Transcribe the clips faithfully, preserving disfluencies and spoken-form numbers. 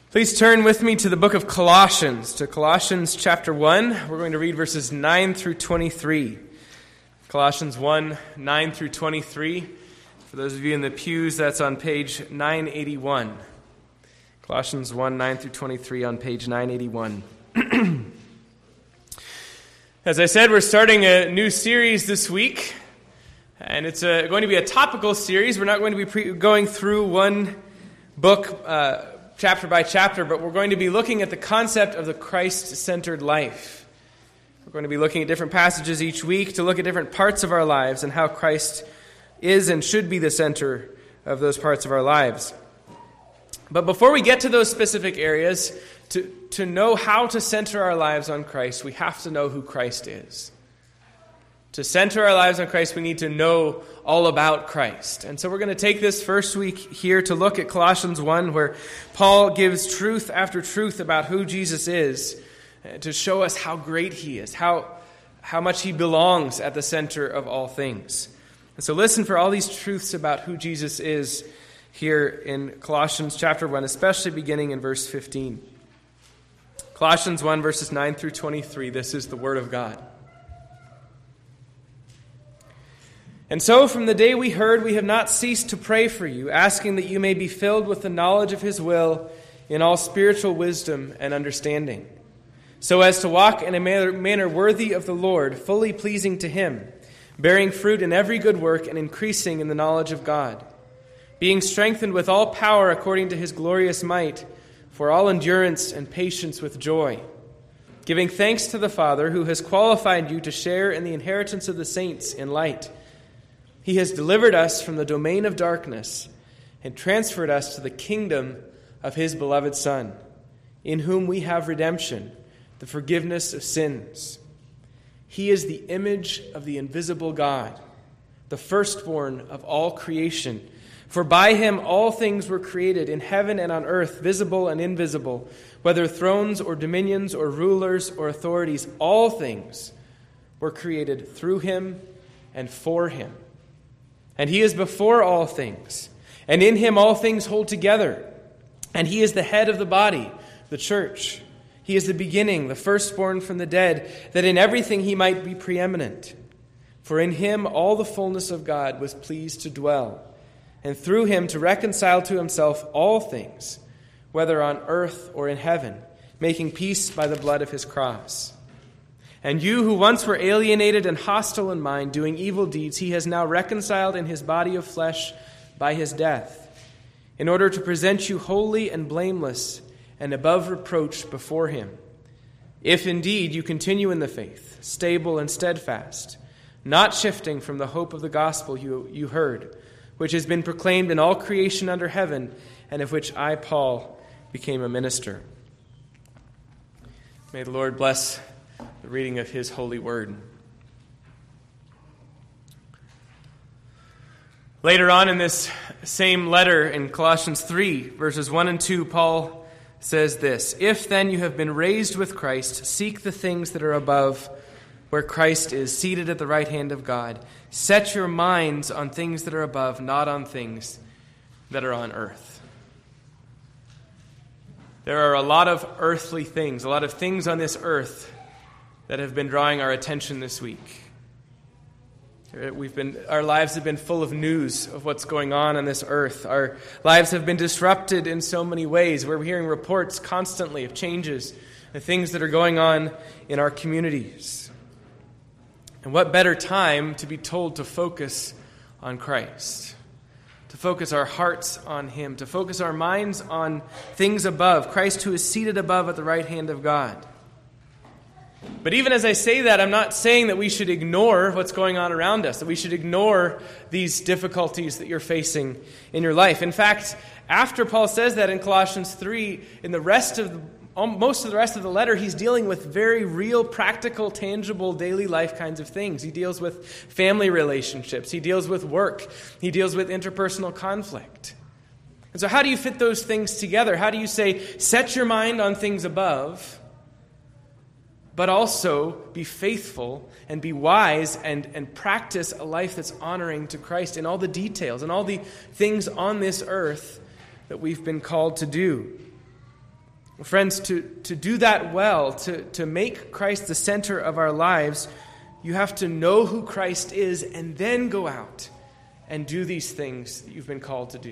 Please turn with me to the book of Colossians, to Colossians chapter one. We're going to read verses nine through twenty-three. Colossians one, nine through twenty-three. For those of you in the pews, that's on page nine eighty-one. Colossians one, nine through twenty-three on page nine eighty-one. As I said, we're starting a new series this week, and it's a, going to be a topical series. We're not going to be pre- going through one book uh, chapter by chapter, but we're going to be looking at the concept of the Christ-centered life. We're going to be looking at different passages each week to look at different parts of our lives and how Christ is and should be the center of those parts of our lives. But before we get to those specific areas, to, to know how to center our lives on Christ, we have to know who Christ is. To center our lives on Christ, we need to know all about Christ. And so we're going to take this first week here to look at Colossians one, where Paul gives truth after truth about who Jesus is, to show us how great he is, how, how much he belongs at the center of all things. And so listen for all these truths about who Jesus is here in Colossians chapter one, especially beginning in verse fifteen. Colossians one, verses nine through twenty-three, this is the word of God. And so from the day we heard, we have not ceased to pray for you, asking that you may be filled with the knowledge of his will in all spiritual wisdom and understanding, so as to walk in a manner, manner worthy of the Lord, fully pleasing to him, bearing fruit in every good work and increasing in the knowledge of God, being strengthened with all power according to his glorious might, for all endurance and patience with joy, giving thanks to the Father who has qualified you to share in the inheritance of the saints in light. He has delivered us from the domain of darkness and transferred us to the kingdom of his beloved Son, in whom we have redemption, the forgiveness of sins. He is the image of the invisible God, the firstborn of all creation. For by him all things were created in heaven and on earth, visible and invisible, whether thrones or dominions or rulers or authorities, all things were created through him and for him. And he is before all things, and in him all things hold together. And he is the head of the body, the church. He is the beginning, the firstborn from the dead, that in everything he might be preeminent. For in him all the fullness of God was pleased to dwell, and through him to reconcile to himself all things, whether on earth or in heaven, making peace by the blood of his cross. And you who once were alienated and hostile in mind, doing evil deeds, he has now reconciled in his body of flesh by his death, in order to present you holy and blameless and above reproach before him. If indeed you continue in the faith, stable and steadfast, not shifting from the hope of the gospel you, you heard, which has been proclaimed in all creation under heaven, and of which I, Paul, became a minister. May the Lord bless the reading of his holy word. Later on in this same letter, in Colossians three, verses one and two, Paul says this: If then you have been raised with Christ, seek the things that are above, where Christ is, seated at the right hand of God. Set your minds on things that are above, not on things that are on earth. There are a lot of earthly things, a lot of things on this earth that have been drawing our attention this week. We've been, our lives have been full of news of what's going on on this earth. Our lives have been disrupted in so many ways. We're hearing reports constantly of changes and things that are going on in our communities. And what better time to be told to focus on Christ, to focus our hearts on him, to focus our minds on things above, Christ who is seated above at the right hand of God. But even as I say that, I'm not saying that we should ignore what's going on around us, that we should ignore these difficulties that you're facing in your life. In fact, after Paul says that in Colossians three, in the rest of the, most of the rest of the letter, he's dealing with very real, practical, tangible, daily life kinds of things. He deals with family relationships. He deals with work. He deals with interpersonal conflict. And so how do you fit those things together? How do you say, set your mind on things above, but also be faithful and be wise and, and practice a life that's honoring to Christ in all the details and all the things on this earth that we've been called to do? Friends, to, to do that well, to, to make Christ the center of our lives, you have to know who Christ is and then go out and do these things that you've been called to do.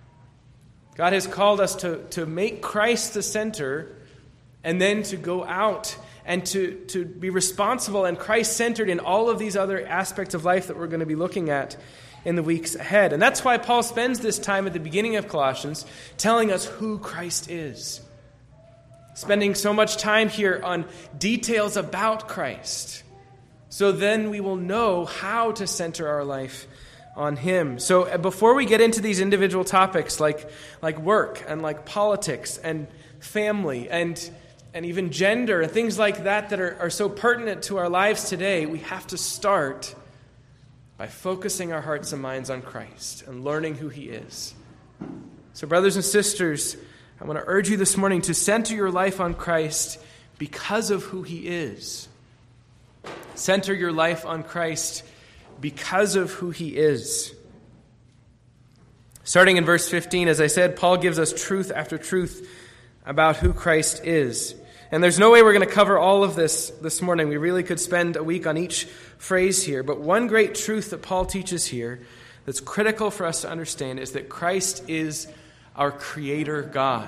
God has called us to, to make Christ the center and then to go out and to, to be responsible and Christ-centered in all of these other aspects of life that we're going to be looking at in the weeks ahead. And that's why Paul spends this time at the beginning of Colossians telling us who Christ is. Spending so much time here on details about Christ. So then we will know how to center our life on Him. So before we get into these individual topics like, like work and like politics and family and, and even gender and things like that that are, are so pertinent to our lives today, we have to start by focusing our hearts and minds on Christ and learning who He is. So brothers and sisters, I want to urge you this morning to center your life on Christ because of who He is. Center your life on Christ because of who He is. Starting in verse fifteen, as I said, Paul gives us truth after truth about who Christ is. And there's no way we're going to cover all of this this morning. We really could spend a week on each phrase here. But one great truth that Paul teaches here that's critical for us to understand is that Christ is our Creator God.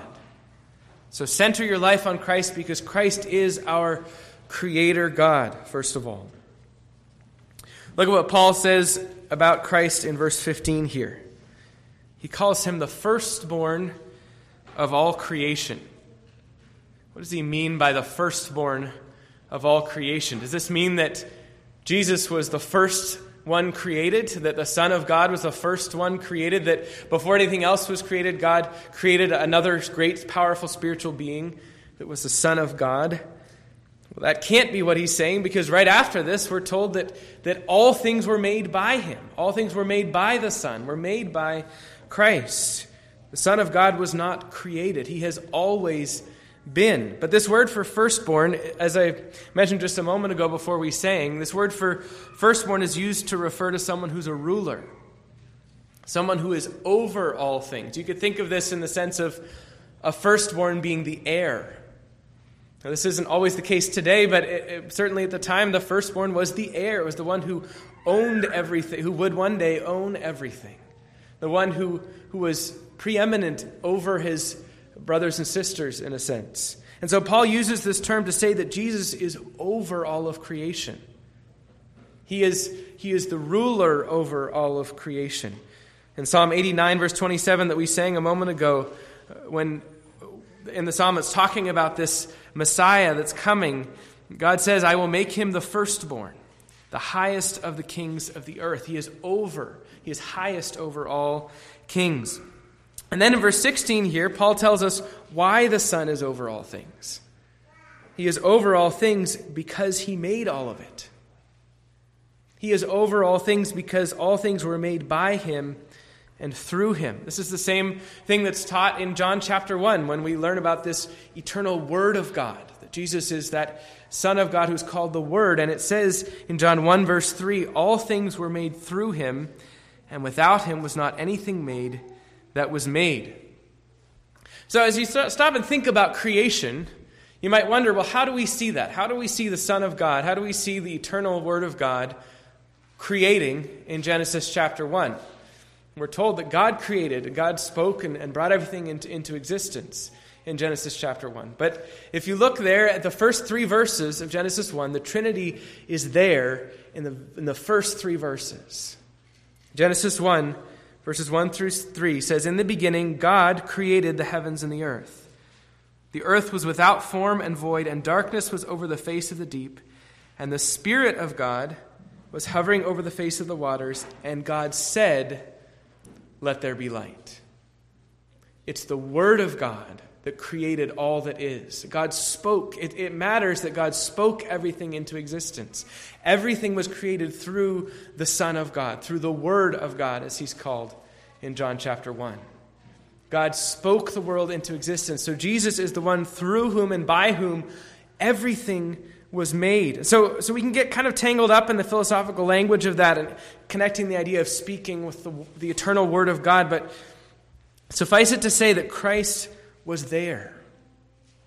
So center your life on Christ because Christ is our Creator God, first of all. Look at what Paul says about Christ in verse fifteen here. He calls Him the firstborn of all creation. What does he mean by the firstborn of all creation? Does this mean that Jesus was the first one created, that the Son of God was the first one created, that before anything else was created, God created another great, powerful spiritual being that was the Son of God? Well, that can't be what he's saying, because right after this, we're told that, that all things were made by Him. All things were made by the Son, were made by Christ. The Son of God was not created. He has always been. But this word for firstborn, as I mentioned just a moment ago before we sang, this word for firstborn is used to refer to someone who's a ruler, someone who is over all things. You could think of this in the sense of a firstborn being the heir. Now, this isn't always the case today, but it, it, certainly at the time, the firstborn was the heir. It was the one who owned everything, who would one day own everything. The one who, who was preeminent over his brothers and sisters, in a sense. And so Paul uses this term to say that Jesus is over all of creation. He is, he is the ruler over all of creation. In Psalm eighty-nine, verse twenty-seven that we sang a moment ago, when in the psalm it's talking about this Messiah that's coming, God says, I will make Him the firstborn, the highest of the kings of the earth. He is over, He is highest over all kings. And then in verse sixteen here, Paul tells us why the Son is over all things. He is over all things because He made all of it. He is over all things because all things were made by Him and through Him. This is the same thing that's taught in John chapter one when we learn about this eternal Word of God, that Jesus is that Son of God who's called the Word. And it says in John one verse three, all things were made through Him, and without Him was not anything made that was made. So as you stop and think about creation, you might wonder, well, how do we see that? How do we see the Son of God? How do we see the eternal Word of God creating in Genesis chapter one? We're told that God created, God spoke and, and brought everything into, into existence in Genesis chapter one. But if you look there at the first three verses of Genesis one, the Trinity is there in the, in the first three verses. Genesis one, verses one through three says, in the beginning, God created the heavens and the earth. The earth was without form and void, and darkness was over the face of the deep. And the Spirit of God was hovering over the face of the waters. And God said, let there be light. It's the Word of God that created all that is. God spoke. It, it matters that God spoke everything into existence. Everything was created through the Son of God, through the Word of God, as He's called in John chapter one. God spoke the world into existence. So Jesus is the one through whom and by whom everything was made. So, so we can get kind of tangled up in the philosophical language of that and connecting the idea of speaking with the, the eternal Word of God. But suffice it to say that Christ was there.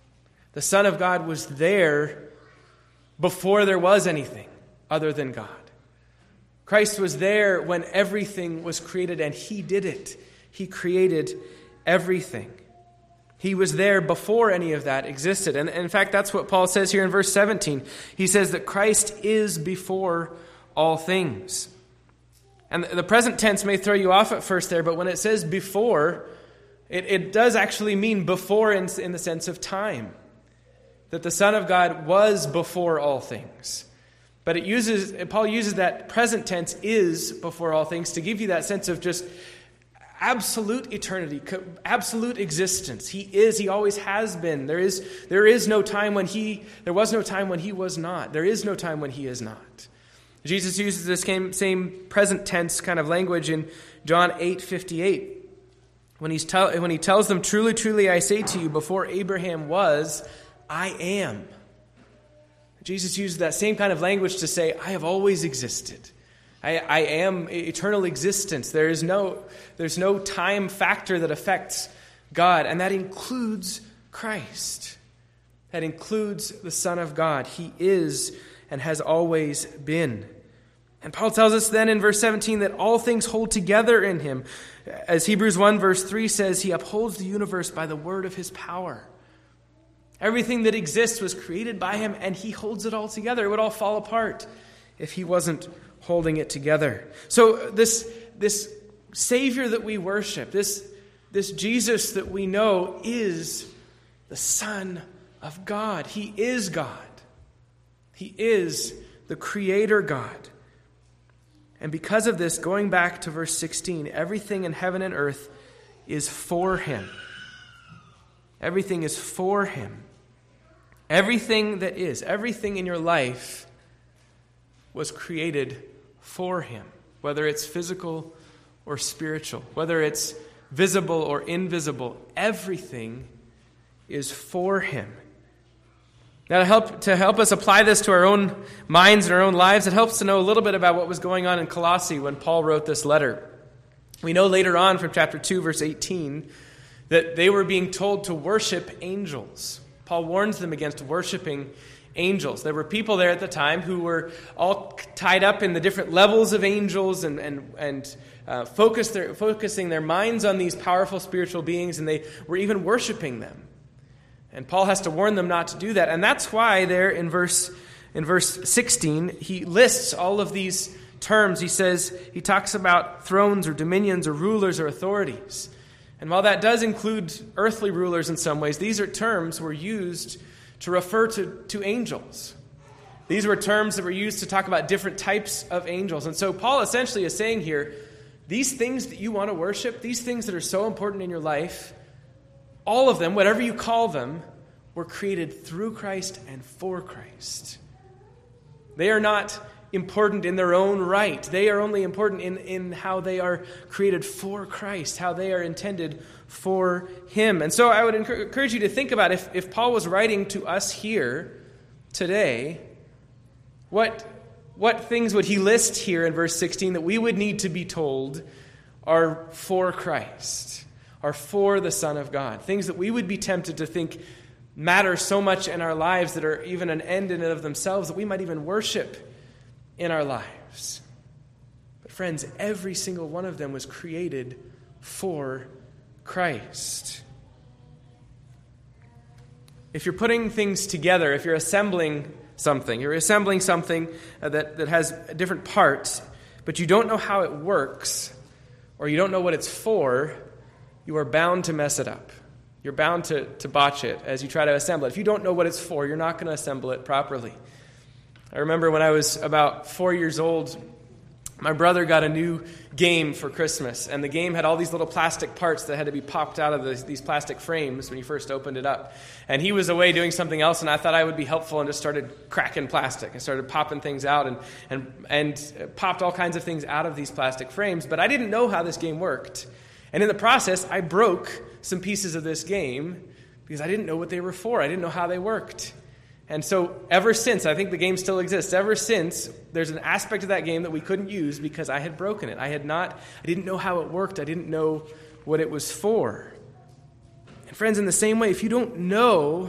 The Son of God was there before there was anything other than God. Christ was there when everything was created, and he did it. He created everything. He was there before any of that existed. And in fact, that's what Paul says here in verse seventeen. He says that Christ is before all things. And the present tense may throw you off at first there, but when it says before, it, it does actually mean before in, in the sense of time. That the Son of God was before all things. But it uses Paul uses that present tense, is before all things, to give you that sense of just absolute eternity, absolute existence. He is, he always has been. There is, there is no time when he, there was no time when he was not. There is no time when he is not. Jesus uses this same, same present tense kind of language in John eight fifty-eight. When, he's tell, when he tells them, truly, truly, I say to you, before Abraham was, I am. Jesus uses that same kind of language to say, I have always existed. I, I am eternal existence. There is no, there's no time factor that affects God, and that includes Christ. That includes the Son of God. He is and has always been. And Paul tells us then in verse seventeen that all things hold together in him. As Hebrews one verse three says, he upholds the universe by the word of his power. Everything that exists was created by him, and he holds it all together. It would all fall apart if he wasn't holding it together. So this, this Savior that we worship, this, this Jesus that we know, is the Son of God. He is God. He is the Creator God. And because of this, going back to verse sixteen, everything in heaven and earth is for him. Everything is for him. Everything that is, everything in your life was created for him, whether it's physical or spiritual, whether it's visible or invisible, everything is for him. Now, to help, to help us apply this to our own minds and our own lives, it helps to know a little bit about what was going on in Colossae when Paul wrote this letter. We know later on from chapter two, verse eighteen, that they were being told to worship angels. Paul warns them against worshiping angels. There were people there at the time who were all tied up in the different levels of angels and and and uh, focused their, focusing their minds on these powerful spiritual beings, and they were even worshiping them. And Paul has to warn them not to do that. And that's why there in verse in verse sixteen, he lists all of these terms. He says, he talks about thrones or dominions or rulers or authorities. And while that does include earthly rulers in some ways, these are terms were used to refer to, to angels. These were terms that were used to talk about different types of angels. And so Paul essentially is saying here, these things that you want to worship, these things that are so important in your life, all of them, whatever you call them, were created through Christ and for Christ. They are not important in their own right. They are only important in, in how they are created for Christ, how they are intended for him. And so I would encourage you to think about if, if Paul was writing to us here today, what, what things would he list here in verse sixteen that we would need to be told are for Christ, are for the Son of God, things that we would be tempted to think matter so much in our lives that are even an end in and of themselves that we might even worship in our lives. But friends, every single one of them was created for Christ. If you're putting things together, if you're assembling something, you're assembling something that, that has different parts, but you don't know how it works, or you don't know what it's for, you are bound to mess it up. You're bound to, to botch it as you try to assemble it. If you don't know what it's for, you're not going to assemble it properly. I remember when I was about four years old, my brother got a new game for Christmas, and the game had all these little plastic parts that had to be popped out of the, these plastic frames when you first opened it up. And he was away doing something else, and I thought I would be helpful and just started cracking plastic and started popping things out and, and, and popped all kinds of things out of these plastic frames. But I didn't know how this game worked. And in the process, I broke some pieces of this game because I didn't know what they were for. I didn't know how they worked. And so ever since, I think the game still exists, ever since, there's an aspect of that game that we couldn't use because I had broken it. I had not, I didn't know how it worked. I didn't know what it was for. And friends, in the same way, if you don't know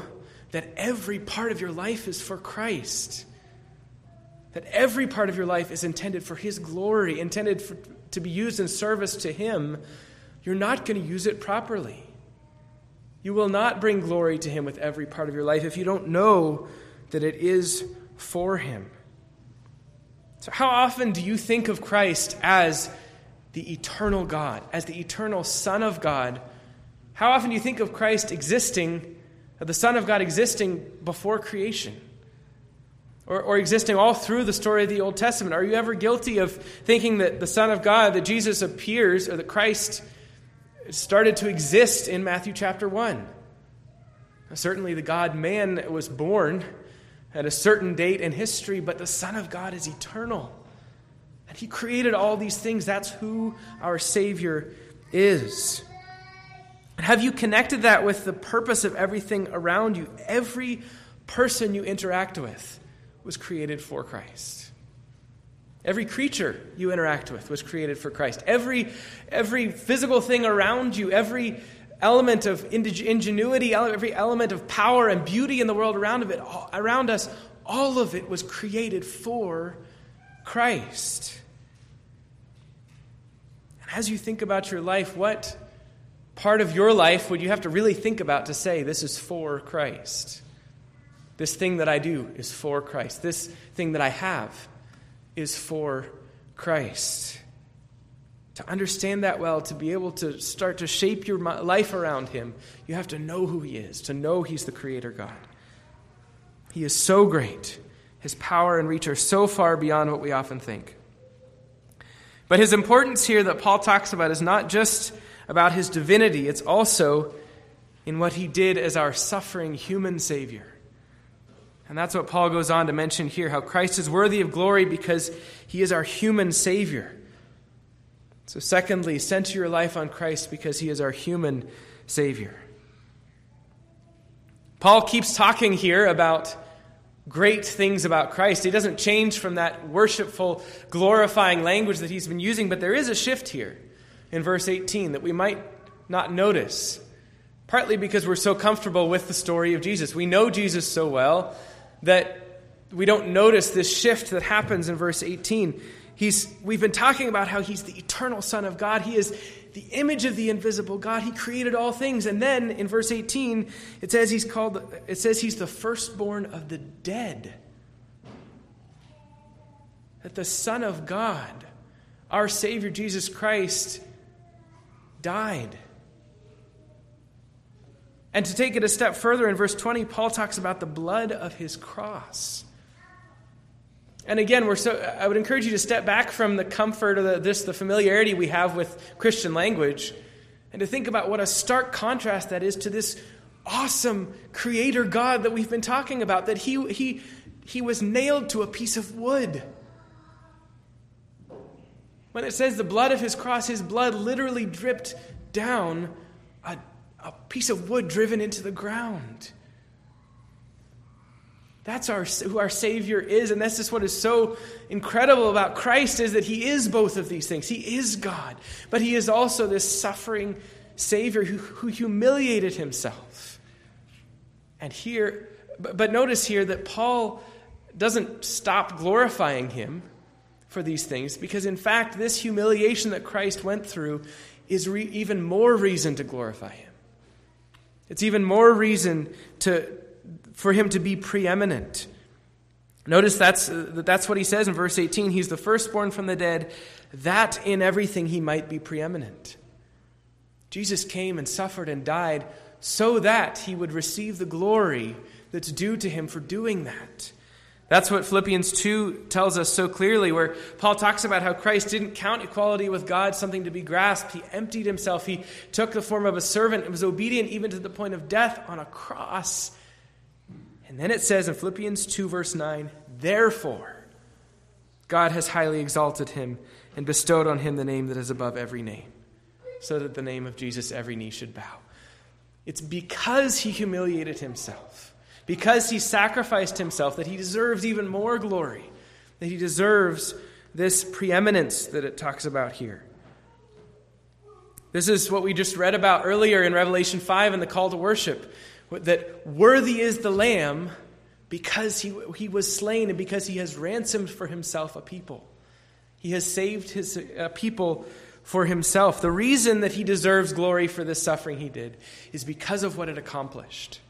that every part of your life is for Christ. That every part of your life is intended for His glory, intended for, to be used in service to Him, you're not going to use it properly. You will not bring glory to Him with every part of your life if you don't know that it is for Him. So how often do you think of Christ as the eternal God, as the eternal Son of God? How often do you think of Christ existing, the Son of God existing before creation? Or, or existing all through the story of the Old Testament? Are you ever guilty of thinking that the Son of God, that Jesus appears, or that Christ started to exist in Matthew chapter one? Now, certainly the God-man was born at a certain date in history, but the Son of God is eternal. And He created all these things. That's who our Savior is. And have you connected that with the purpose of everything around you? Every person you interact with was created for Christ. Every creature you interact with was created for Christ. Every, every physical thing around you, every element of ingenuity, every element of power and beauty in the world around of it, around us, all of it was created for Christ. And as you think about your life, what part of your life would you have to really think about to say, this is for Christ? This thing that I do is for Christ. This thing that I have is for Christ. To understand that well, to be able to start to shape your life around Him, you have to know who He is, to know He's the Creator God. He is so great. His power and reach are so far beyond what we often think. But His importance here that Paul talks about is not just about His divinity, it's also in what He did as our suffering human Savior. And that's what Paul goes on to mention here, how Christ is worthy of glory because He is our human Savior. So secondly, center your life on Christ because He is our human Savior. Paul keeps talking here about great things about Christ. He doesn't change from that worshipful, glorifying language that he's been using, but there is a shift here in verse eighteen that we might not notice, partly because we're so comfortable with the story of Jesus. We know Jesus so well that we don't notice this shift that happens in verse eighteen. He's, we've been talking about how He's the eternal Son of God. He is the image of the invisible God. He created all things. And then in verse eighteen, it says He's called. It says He's the firstborn of the dead. That the Son of God, our Savior Jesus Christ, died. And to take it a step further, in verse twenty, Paul talks about the blood of His cross. And again, we're so I would encourage you to step back from the comfort or the, this the familiarity we have with Christian language, and to think about what a stark contrast that is to this awesome Creator God that we've been talking about. That He He He was nailed to a piece of wood. When it says the blood of His cross, His blood literally dripped down a, a piece of wood driven into the ground. That's our, who our Savior is, and that's just what is so incredible about Christ, is that He is both of these things. He is God, but He is also this suffering Savior who, who humiliated Himself. And here, but notice here that Paul doesn't stop glorifying Him for these things, because in fact, this humiliation that Christ went through is re- even more reason to glorify Him. It's even more reason to for Him to be preeminent. Notice that's uh, that's what he says in verse eighteen. He's the firstborn from the dead, that in everything He might be preeminent. Jesus came and suffered and died so that He would receive the glory that's due to Him for doing that. That's what Philippians two tells us so clearly, where Paul talks about how Christ didn't count equality with God something to be grasped. He emptied Himself. He took the form of a servant and was obedient even to the point of death on a cross. And then it says in Philippians two, verse nine, therefore, God has highly exalted Him and bestowed on Him the name that is above every name, so that the name of Jesus every knee should bow. It's because He humiliated Himself, because He sacrificed Himself, that He deserves even more glory, that He deserves this preeminence that it talks about here. This is what we just read about earlier in Revelation five in the call to worship, that worthy is the Lamb because he, he was slain and because he has ransomed for himself a people. He has saved his uh, people for himself. The reason that he deserves glory for this suffering he did is because of what it accomplished.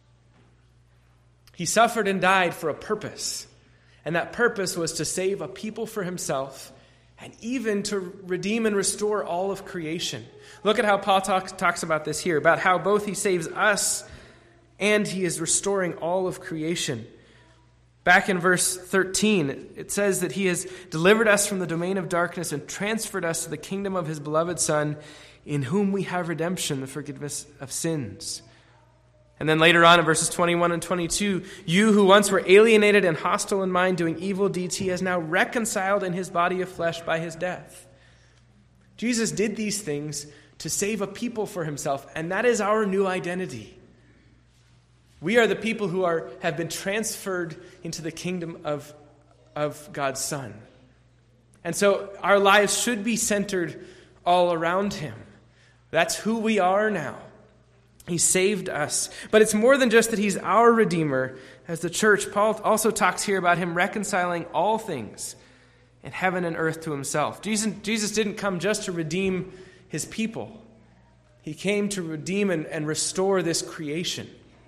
He suffered and died for a purpose, and that purpose was to save a people for himself and even to redeem and restore all of creation. Look at how Paul talks, talks about this here, about how both he saves us and he is restoring all of creation. Back in verse thirteen, it says that he has delivered us from the domain of darkness and transferred us to the kingdom of his beloved Son, in whom we have redemption, the forgiveness of sins. And then later on in verses twenty-one and twenty-two, you who once were alienated and hostile in mind, doing evil deeds, he has now reconciled in his body of flesh by his death. Jesus did these things to save a people for himself, and that is our new identity. We are the people who are have been transferred into the kingdom of, of God's Son. And so our lives should be centered all around him. That's who we are now. He saved us. But it's more than just that he's our Redeemer. As the church, Paul also talks here about him reconciling all things in heaven and earth to himself. Jesus, Jesus didn't come just to redeem his people. He came to redeem and, and restore this creation.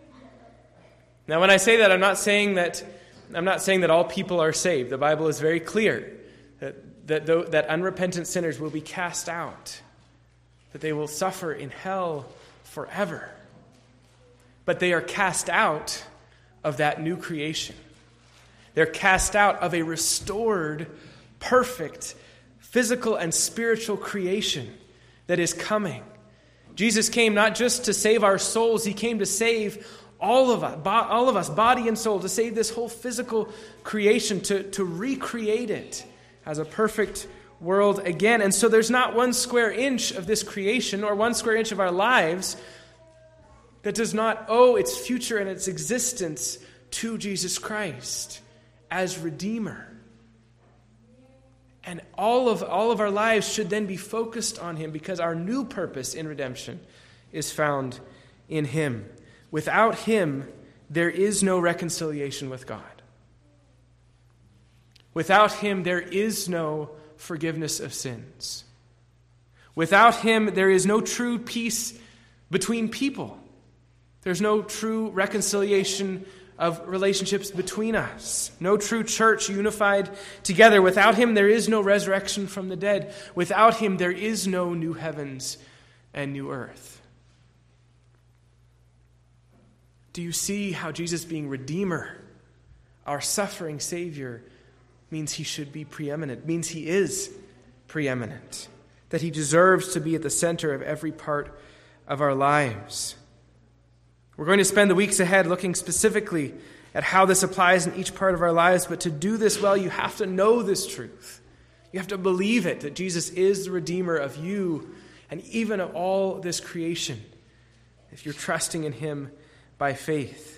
Now, when I say that, I'm not saying that I'm not saying that all people are saved. The Bible is very clear that that, though, that unrepentant sinners will be cast out, that they will suffer in hell forever. But they are cast out of that new creation. They're cast out of a restored, perfect, physical and spiritual creation that is coming. Jesus came not just to save our souls, he came to save all of us, all of us, body and soul, to save this whole physical creation, to, to recreate it as a perfect world again. And so there's not one square inch of this creation or one square inch of our lives that does not owe its future and its existence to Jesus Christ as Redeemer. And all of, all of our lives should then be focused on him because our new purpose in redemption is found in him. Without him, there is no reconciliation with God. Without him, there is no forgiveness of sins. Without him, there is no true peace between people. There's no true reconciliation of relationships between us. No true church unified together. Without him, there is no resurrection from the dead. Without him, there is no new heavens and new earth. Do you see how Jesus being Redeemer, our suffering Savior, means he should be preeminent, means he is preeminent, that he deserves to be at the center of every part of our lives? We're going to spend the weeks ahead looking specifically at how this applies in each part of our lives, but to do this well, you have to know this truth. You have to believe it, that Jesus is the Redeemer of you and even of all this creation, if you're trusting in him by faith.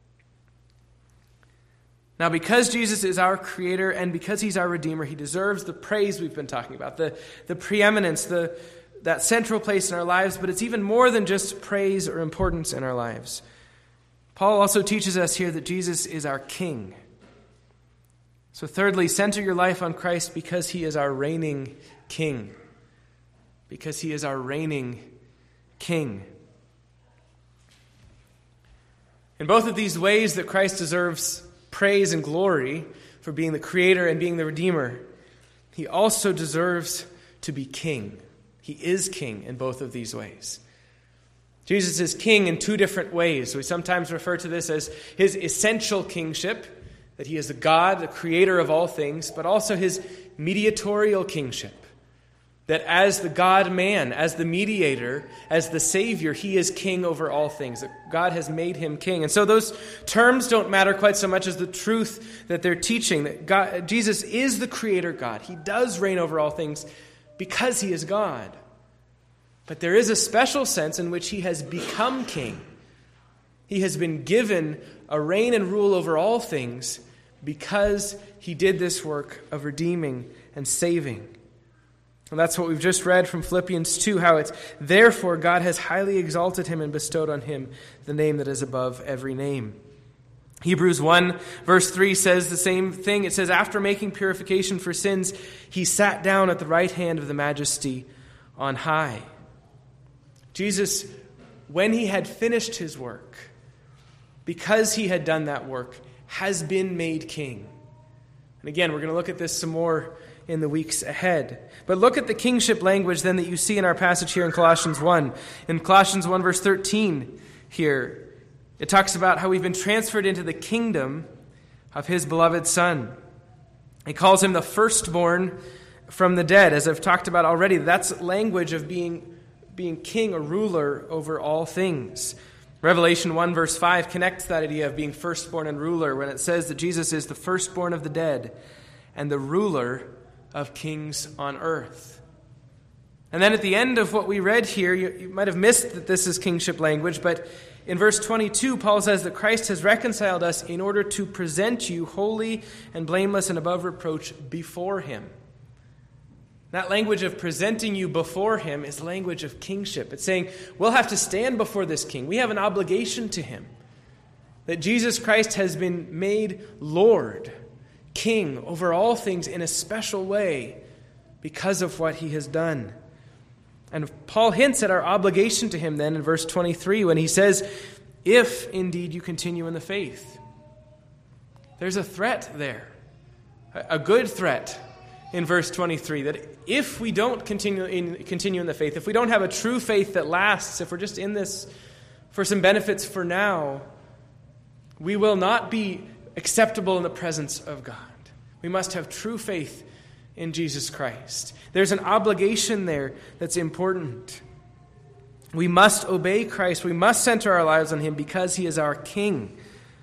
Now, because Jesus is our Creator and because he's our Redeemer, he deserves the praise we've been talking about, the, the preeminence, the, that central place in our lives, but it's even more than just praise or importance in our lives. Paul also teaches us here that Jesus is our King. So thirdly, center your life on Christ because he is our reigning King. Because he is our reigning King. In both of these ways that Christ deserves praise and glory for being the Creator and being the Redeemer, he also deserves to be King. He is King in both of these ways. Jesus is King in two different ways. We sometimes refer to this as his essential kingship, that he is the God, the Creator of all things, but also his mediatorial kingship, that as the God-man, as the mediator, as the Savior, he is king over all things. That God has made him king. And so those terms don't matter quite so much as the truth that they're teaching. That God, Jesus is the Creator God. He does reign over all things because he is God. But there is a special sense in which he has become king. He has been given a reign and rule over all things because he did this work of redeeming and saving. And that's what we've just read from Philippians two, how it's, therefore God has highly exalted him and bestowed on him the name that is above every name. Hebrews one, verse three says the same thing. It says, after making purification for sins, he sat down at the right hand of the Majesty on high. Jesus, when he had finished his work, because he had done that work, has been made king. And again, we're going to look at this some more in the weeks ahead. But look at the kingship language then that you see in our passage here in Colossians one. In Colossians one, verse thirteen here, it talks about how we've been transferred into the kingdom of his beloved Son. He calls him the firstborn from the dead. As I've talked about already, that's language of being, being king or ruler over all things. Revelation one, verse five connects that idea of being firstborn and ruler when it says that Jesus is the firstborn of the dead and the ruler of kings on earth. And then at the end of what we read here, you, you might have missed that this is kingship language, but in verse twenty-two, Paul says that Christ has reconciled us in order to present you holy and blameless and above reproach before him. That language of presenting you before him is language of kingship. It's saying we'll have to stand before this king. We have an obligation to him. That Jesus Christ has been made Lord, king over all things in a special way because of what he has done. And Paul hints at our obligation to him then in verse twenty-three when he says, if indeed you continue in the faith. There's a threat there, a good threat in verse twenty-three, that if we don't continue in, continue in the faith, if we don't have a true faith that lasts, if we're just in this for some benefits for now, we will not be acceptable in the presence of God. We must have true faith in Jesus Christ. There's an obligation there that's important. We must obey Christ. We must center our lives on him because he is our King.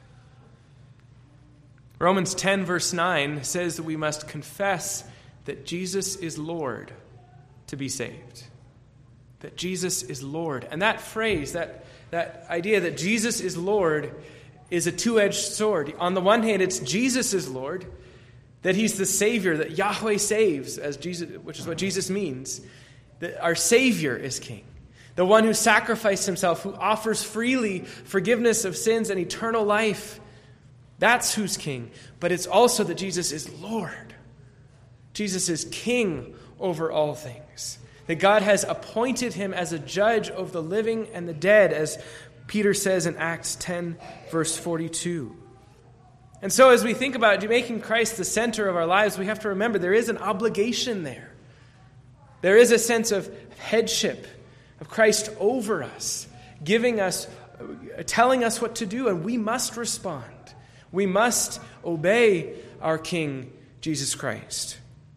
Romans ten, verse nine says that we must confess that Jesus is Lord to be saved. That Jesus is Lord. And that phrase, that, that idea that Jesus is Lord is a two-edged sword. On the one hand, it's Jesus is Lord, that he's the Savior, that Yahweh saves, as Jesus, which is what Jesus means. That our Savior is King. The one who sacrificed himself, who offers freely forgiveness of sins and eternal life. That's who's King. But it's also that Jesus is Lord. Jesus is King over all things. That God has appointed him as a judge of the living and the dead, as Peter says in Acts ten, verse forty-two. And so as we think about making Christ the center of our lives, we have to remember there is an obligation there. There is a sense of headship, of Christ over us, giving us, telling us what to do, and we must respond. We must obey our King, Jesus Christ.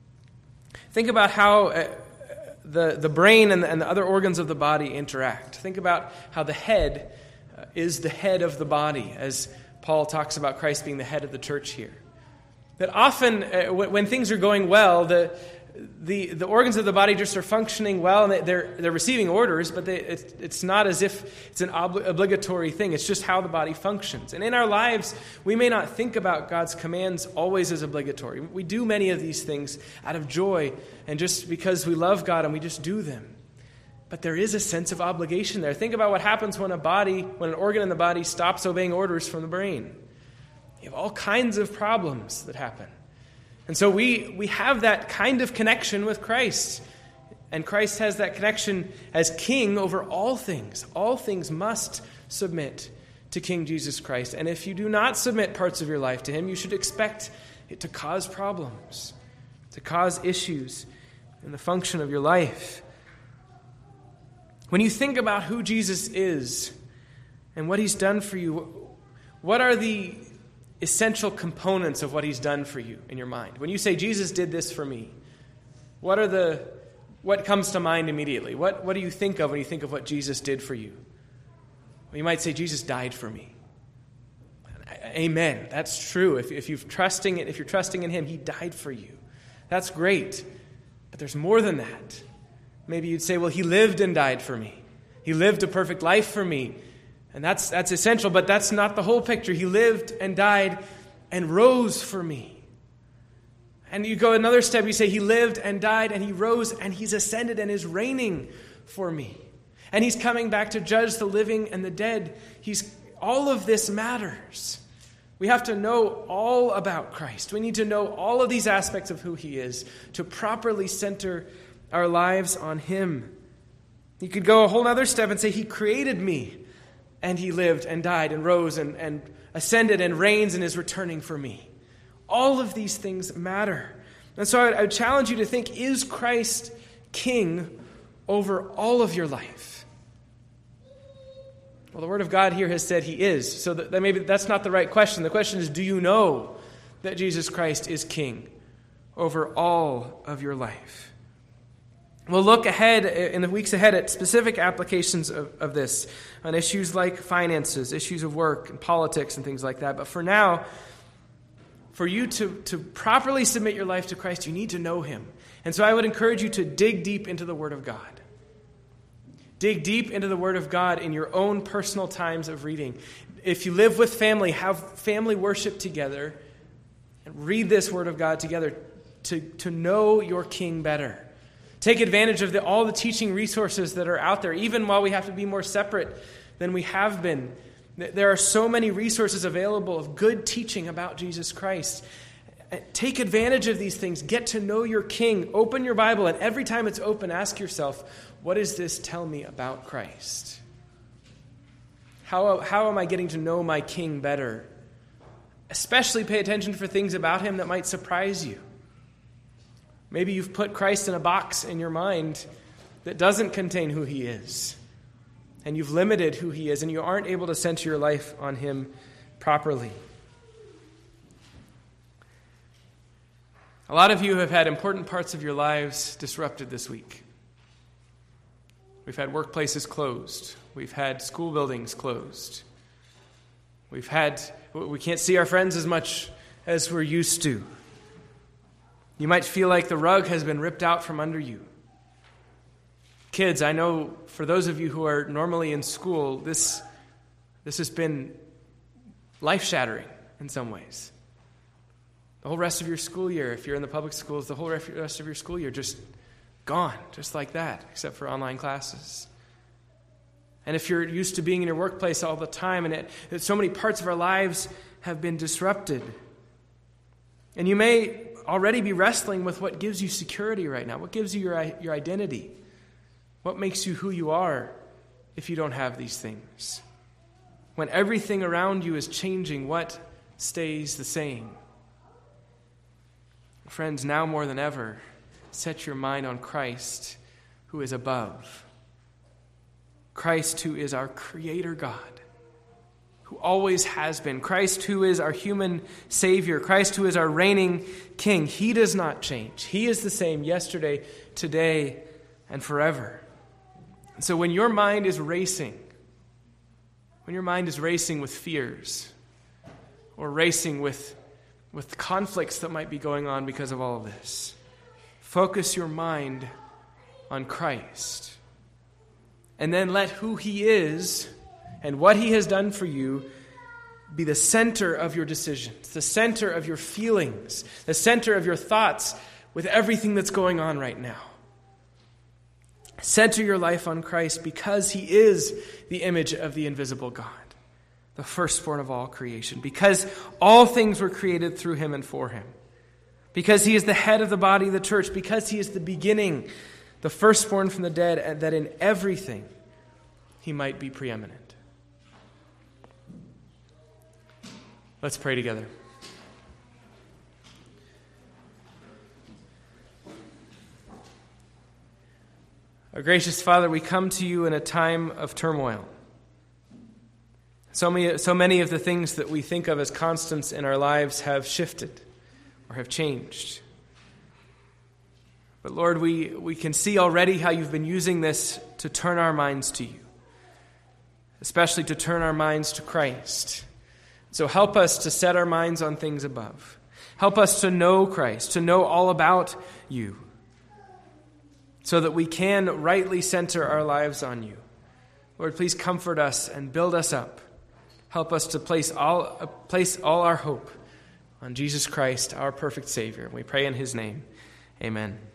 Think about how uh, the, the brain and the, and the other organs of the body interact. Think about how the head uh, is the head of the body, as Paul talks about Christ being the head of the church here. That often, uh, w- when things are going well, the, the the organs of the body just are functioning well, and they're they're receiving orders, but they, it's, it's not as if it's an obli- obligatory thing. It's just how the body functions. And in our lives, we may not think about God's commands always as obligatory. We do many of these things out of joy and just because we love God and we just do them. But there is a sense of obligation there. Think about what happens when a body, when an organ in the body stops obeying orders from the brain. You have all kinds of problems that happen. And so we, we have that kind of connection with Christ. And Christ has that connection as King over all things. All things must submit to King Jesus Christ. And if you do not submit parts of your life to him, you should expect it to cause problems, to cause issues in the function of your life. When you think about who Jesus is and what he's done for you, what are the essential components of what he's done for you in your mind? When you say, Jesus did this for me, what are the what comes to mind immediately? What, what do you think of when you think of what Jesus did for you? Well, you might say, Jesus died for me. Amen. That's true. If, if, you're trusting it, if you're trusting in him, he died for you. That's great. But there's more than that. Maybe you'd say, well, he lived and died for me. He lived a perfect life for me. And that's that's essential, but that's not the whole picture. He lived and died and rose for me. And you go another step, you say he lived and died and he rose and he's ascended and is reigning for me. And he's coming back to judge the living and the dead. He's all of this matters. We have to know all about Christ. We need to know all of these aspects of who he is to properly center our lives on him. You could go a whole other step and say he created me and he lived and died and rose and, and ascended and reigns and is returning for me. All of these things matter. And so I would, I would challenge you to think, is Christ king over all of your life? Well, the Word of God here has said he is. So that, that maybe that's not the right question. The question is, do you know that Jesus Christ is king over all of your life? We'll look ahead in the weeks ahead at specific applications of, of this on issues like finances, issues of work and politics and things like that. But for now, for you to, to properly submit your life to Christ, you need to know him. And so I would encourage you to dig deep into the Word of God. Dig deep into the Word of God in your own personal times of reading. If you live with family, have family worship together and read this Word of God together to, to know your King better. Take advantage of the, all the teaching resources that are out there, even while we have to be more separate than we have been. There are so many resources available of good teaching about Jesus Christ. Take advantage of these things. Get to know your King. Open your Bible, and every time it's open, ask yourself, what does this tell me about Christ? How, how am I getting to know my King better? Especially pay attention for things about him that might surprise you. Maybe you've put Christ in a box in your mind that doesn't contain who he is. And you've limited who he is, and you aren't able to center your life on him properly. A lot of you have had important parts of your lives disrupted this week. We've had workplaces closed. We've had school buildings closed. We've had, we can't see our friends as much as we're used to. You might feel like the rug has been ripped out from under you. Kids, I know for those of you who are normally in school, this, this has been life-shattering in some ways. The whole rest of your school year, if you're in the public schools, the whole rest of your school year just gone, just like that, except for online classes. And if you're used to being in your workplace all the time, and it, so many parts of our lives have been disrupted. And you may already be wrestling with what gives you security right now. What gives you your, your identity? What makes you who you are if you don't have these things? When everything around you is changing, what stays the same? Friends, now more than ever, set your mind on Christ, who is above. Christ, who is our Creator God, who always has been. Christ, who is our human Savior. Christ, who is our reigning King. He does not change. He is the same yesterday, today, and forever. And so when your mind is racing, when your mind is racing with fears, or racing with, with conflicts that might be going on because of all of this, focus your mind on Christ. And then let who he is and what he has done for you be the center of your decisions, the center of your feelings, the center of your thoughts with everything that's going on right now. Center your life on Christ because he is the image of the invisible God, the firstborn of all creation, because all things were created through him and for him, because he is the head of the body of the church, because he is the beginning, the firstborn from the dead, and that in everything he might be preeminent. Let's pray together. Our gracious Father, we come to you in a time of turmoil. So many, so many of the things that we think of as constants in our lives have shifted or have changed. But Lord, we, we can see already how you've been using this to turn our minds to you, especially to turn our minds to Christ. So help us to set our minds on things above. Help us to know Christ, to know all about you, so that we can rightly center our lives on you. Lord, please comfort us and build us up. Help us to place all, uh, place all our hope on Jesus Christ, our perfect Savior. We pray in his name. Amen.